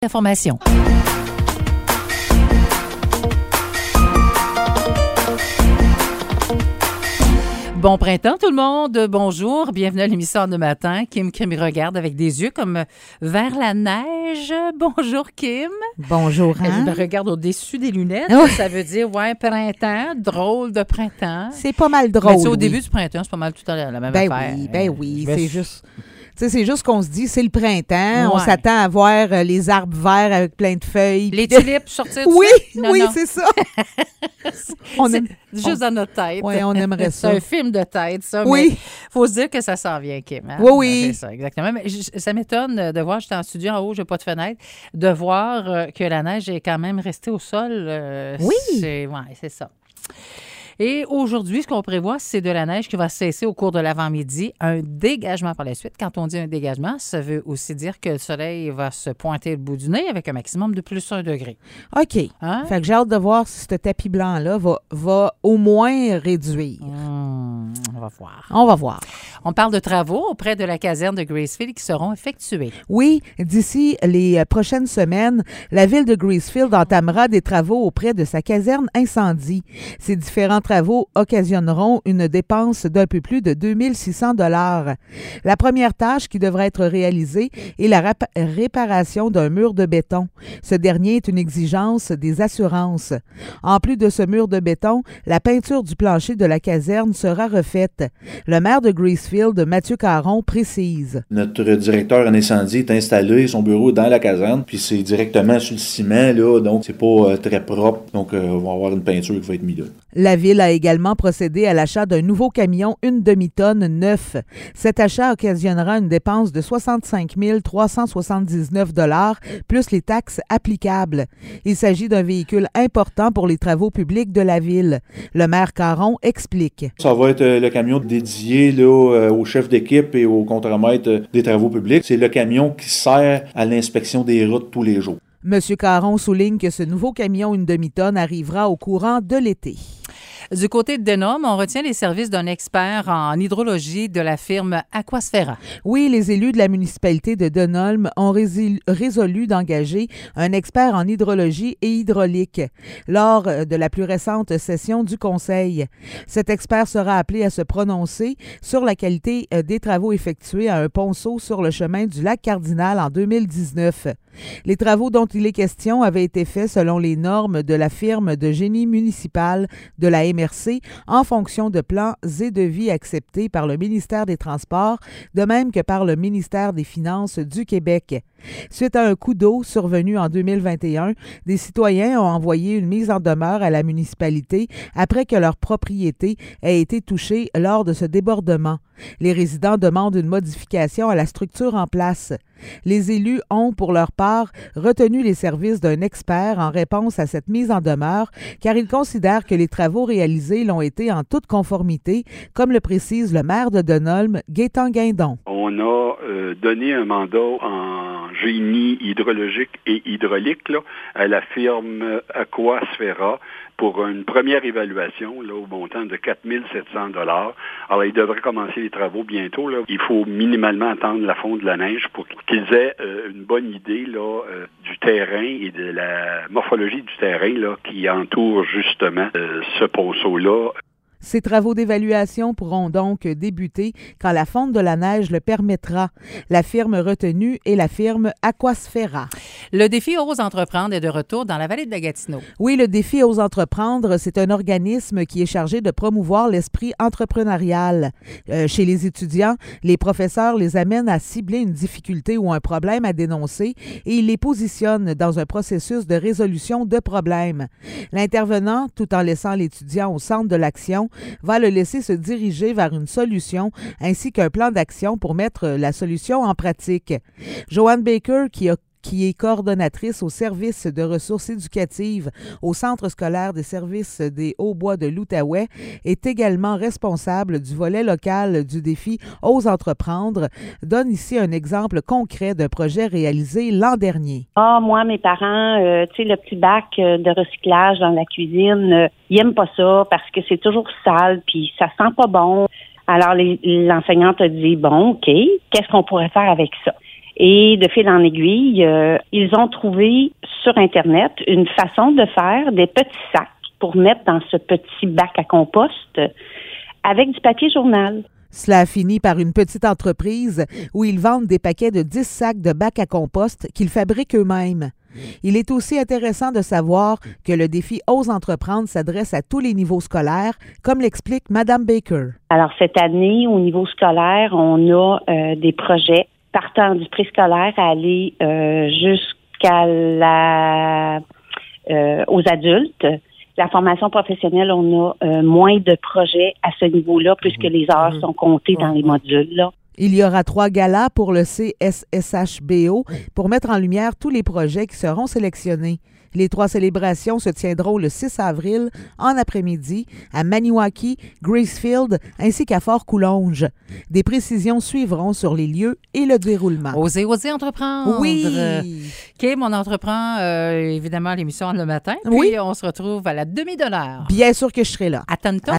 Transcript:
Information. Bon printemps tout le monde, bonjour, bienvenue à l'émission de matin. Kim me regarde avec des yeux comme vers la neige. Bonjour Kim. Bonjour Anne. Elle me regarde au-dessus des lunettes, ça veut dire ouais printemps, drôle de printemps. C'est pas mal drôle. Mais au début du printemps, c'est pas mal tout à la même affaire. Oui, c'est juste... Tu sais, c'est juste qu'on se dit, c'est le printemps, on s'attend à voir les arbres verts avec plein de feuilles. Les tulipes sortir du Oui, c'est ça. Juste dans notre tête. Oui, on aimerait ça. C'est un film de tête, ça. Oui. Mais faut se dire que ça s'en vient, Kim. Hein? Oui. C'est ça, exactement. Mais ça m'étonne de voir, j'étais en studio en haut, j'ai pas de fenêtre, de voir que la neige est quand même restée au sol. Oui. C'est ça. Et aujourd'hui, ce qu'on prévoit, c'est de la neige qui va cesser au cours de l'avant-midi. Un dégagement par la suite. Quand on dit un dégagement, ça veut aussi dire que le soleil va se pointer le bout du nez avec un maximum de plus 1 degré. OK. Hein? Fait que j'ai hâte de voir si ce tapis blanc-là va au moins réduire. On va voir. On va voir. On parle de travaux auprès de la caserne de Gracefield qui seront effectués. Oui, d'ici les prochaines semaines, la ville de Gracefield entamera des travaux auprès de sa caserne incendie. Ces différents travaux occasionneront une dépense d'un peu plus de 2600 $. La première tâche qui devra être réalisée est la réparation d'un mur de béton. Ce dernier est une exigence des assurances. En plus de ce mur de béton, la peinture du plancher de la caserne sera refaite. Le maire de Gracefield, Mathieu Caron, précise. Notre directeur en incendie est installé, son bureau est dans la caserne, puis c'est directement sur le ciment, là, donc c'est pas très propre. Donc, on va avoir une peinture qui va être mise là. La ville a également procédé à l'achat d'un nouveau camion, une demi-tonne neuf. Cet achat occasionnera une dépense de 65 379 $, plus les taxes applicables. Il s'agit d'un véhicule important pour les travaux publics de la ville. Le maire Caron explique. Ça va être le camion dédié là, au chef d'équipe et au contremaître des travaux publics. C'est le camion qui sert à l'inspection des routes tous les jours. M. Caron souligne que ce nouveau camion, une demi-tonne, arrivera au courant de l'été. Du côté de Denholm, on retient les services d'un expert en hydrologie de la firme Aquasfera. Oui, les élus de la municipalité de Denholm ont résolu d'engager un expert en hydrologie et hydraulique lors de la plus récente session du conseil. Cet expert sera appelé à se prononcer sur la qualité des travaux effectués à un ponceau sur le chemin du lac Cardinal en 2019. Les travaux dont il est question avaient été faits selon les normes de la firme de génie municipal de la MRC en fonction de plans et devis acceptés par le ministère des Transports, de même que par le ministère des Finances du Québec. Suite à un coup d'eau survenu en 2021, des citoyens ont envoyé une mise en demeure à la municipalité après que leur propriété ait été touchée lors de ce débordement. Les résidents demandent une modification à la structure en place. Les élus ont, pour leur part, retenu les services d'un expert en réponse à cette mise en demeure, car ils considèrent que les travaux réalisés l'ont été en toute conformité, comme le précise le maire de Denholm, Gaétan Guindon. On a donné un mandat en génie hydrologique et hydraulique là, à la firme Aquasfera pour une première évaluation là, au montant de 4 700 $. Alors, ils devraient commencer les travaux bientôt. Là. Il faut minimalement attendre la fonte de la neige pour qu'ils aient une bonne idée là, du terrain et de la morphologie du terrain là, qui entoure justement ce ponceau-là. Ces travaux d'évaluation pourront donc débuter quand la fonte de la neige le permettra. La firme retenue est la firme Aquasfera. Le défi Ose entreprendre est de retour dans la vallée de la Gatineau. Oui, le défi Ose entreprendre, c'est un organisme qui est chargé de promouvoir l'esprit entrepreneurial. Chez les étudiants, les professeurs les amènent à cibler une difficulté ou un problème à dénoncer et ils les positionnent dans un processus de résolution de problèmes. L'intervenant, tout en laissant l'étudiant au centre de l'action, va le laisser se diriger vers une solution ainsi qu'un plan d'action pour mettre la solution en pratique. Joanne Baker, qui est coordonnatrice au service de ressources éducatives au Centre scolaire des services des Hauts-Bois de l'Outaouais, est également responsable du volet local du défi Ose entreprendre, donne ici un exemple concret d'un projet réalisé l'an dernier. Moi, mes parents, tu sais, le petit bac de recyclage dans la cuisine, ils aiment pas ça parce que c'est toujours sale puis ça sent pas bon. Alors, l'enseignante a dit, bon, OK, qu'est-ce qu'on pourrait faire avec ça? Et de fil en aiguille, ils ont trouvé sur Internet une façon de faire des petits sacs pour mettre dans ce petit bac à compost avec du papier journal. Cela a fini par une petite entreprise où ils vendent des paquets de 10 sacs de bac à compost qu'ils fabriquent eux-mêmes. Il est aussi intéressant de savoir que le défi Ose entreprendre s'adresse à tous les niveaux scolaires, comme l'explique Mme Baker. Alors, cette année, au niveau scolaire, on a des projets partant du préscolaire à aller jusqu'à aux adultes. La formation professionnelle, on a moins de projets à ce niveau-là puisque les heures sont comptées dans les modules, là. Il y aura 3 galas pour le CSSHBO pour mettre en lumière tous les projets qui seront sélectionnés. Les 3 célébrations se tiendront le 6 avril en après-midi à Maniwaki, Gracefield ainsi qu'à Fort-Coulonge. Des précisions suivront sur les lieux et le déroulement. Oser entreprendre. Oui! Kim, on entreprend évidemment l'émission le matin. Puis Oui. on se retrouve à la demi de l'heure. Bien sûr que je serai là. À tantôt.